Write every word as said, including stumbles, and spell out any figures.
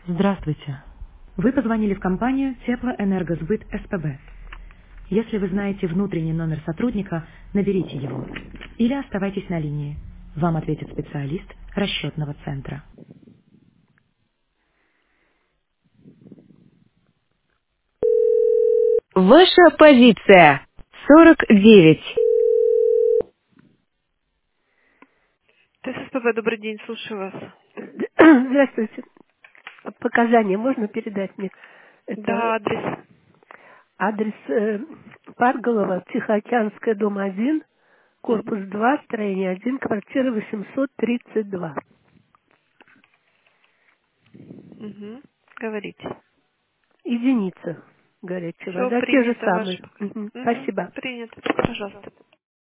Здравствуйте. Вы позвонили в компанию Теплоэнергосбыт СПБ. Если вы знаете внутренний номер сотрудника, наберите его. Или оставайтесь на линии. Вам ответит специалист расчетного центра. Ваша позиция. сорок девять. ТССПБ, добрый день, слушаю вас. Здравствуйте. Показания можно передать мне? Да, Это адрес. адрес э, Парголова, Тихоокеанская, дом один, Мгм. корпус два, строение один, квартира восемьсот тридцать два. Угу. Говорите. Единица горячая Все вода, те же принято, самые. ваше пока. Мгм. Угу. Спасибо. Принято. Пожалуйста.